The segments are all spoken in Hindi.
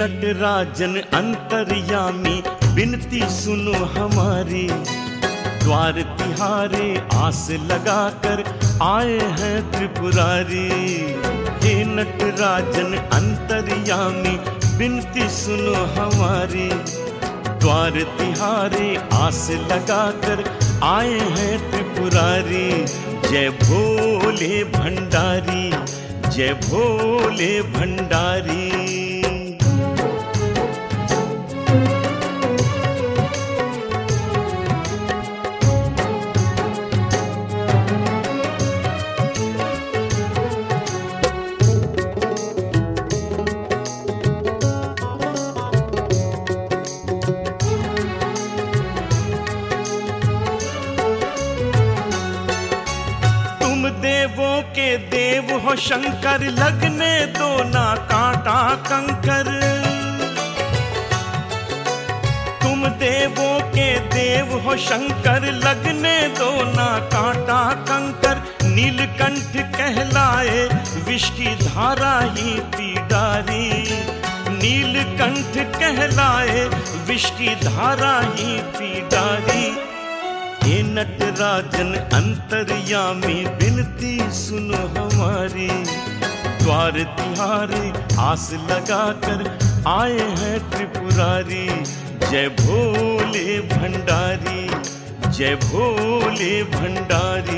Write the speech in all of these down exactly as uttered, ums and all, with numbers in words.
नटराजन अंतर्यामी बिनती सुनो हमारी, द्वार तिहारे आस लगाकर आए हैं त्रिपुरारी। हे नटराजन अंतर्यामी बिनती सुनो हमारी, द्वार तिहारे आस लगाकर आए हैं त्रिपुरारी। जय भोले भंडारी, जय भोले भंडारी। देवों के देव हो शंकर, लगने दो ना कांटा कंकर। तुम देवों के देव हो शंकर, लगने दो ना कांटा कंकर। नीलकंठ कहलाए विष की धारा ही पी डारी, नीलकंठ कहलाए विष की धारा ही पी डारी। हे नटराजन अंतर्यामी बिनती सुनो हमारी, द्वार तिहारे आस लगाकर आए हैं त्रिपुरारी। जय भोले भंडारी, जय भोले भंडारी।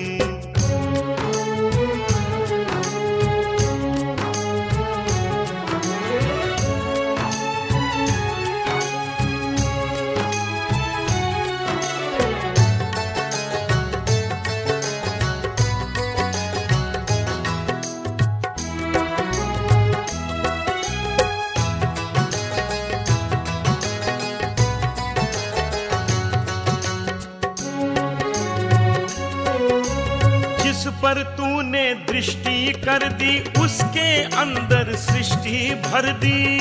जिस पर तूने दृष्टि कर दी, उसके अंदर सृष्टि भर दी।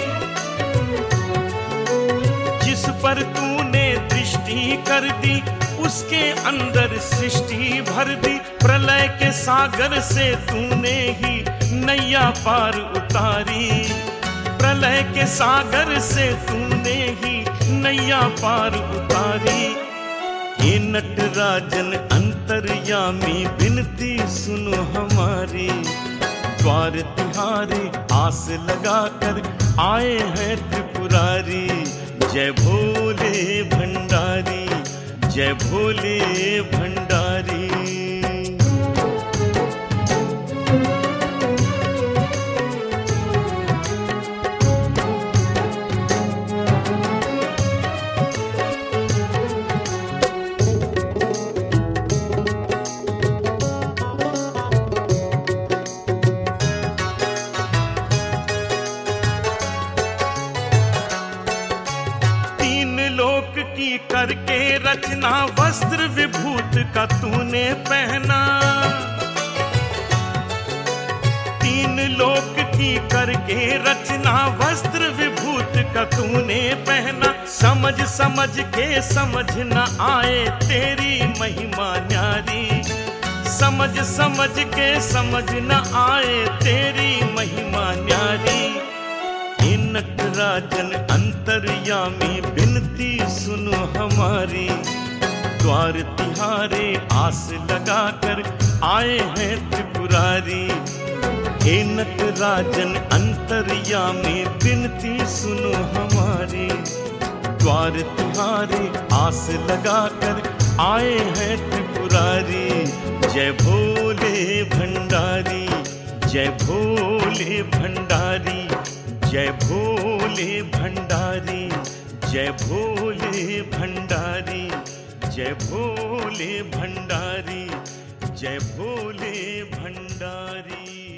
जिस पर तूने दृष्टि कर दी, उसके अंदर सृष्टि भर दी। प्रलय के सागर से तूने ही नैया पार उतारी, प्रलय के सागर से तूने ही नैया पार उतारी। हे नटराजन अंतर्यामी बिनती सुनो हमारी, द्वार तिहारे आस लगाकर आए हैं त्रिपुरारी। जय भोले भंडारी, जय भोले भंडारी। की करके रचना, वस्त्र विभूत का तूने पहना। तीन लोक की करके रचना, वस्त्र विभूत का तूने पहना। समझ समझ के समझ न आए तेरी महिमा न्यारी, समझ समझ के समझ न आए तेरी महिमा न्यारी। हे नटराजन अंतर्यामी बिनती सुनो हमारी, द्वार तिहारे आस लगाकर आए हैं त्रिपुरारी। हे नटराजन अंतर्यामी बिनती सुनो हमारी, द्वार तिहारे आस लगाकर आए हैं त्रिपुरारी। जय भोले भंडारी, जय भोले भंडारी, जय भोले भंडारी, जय भोले भंडारी, जय भोले भंडारी, जय भोले भंडारी।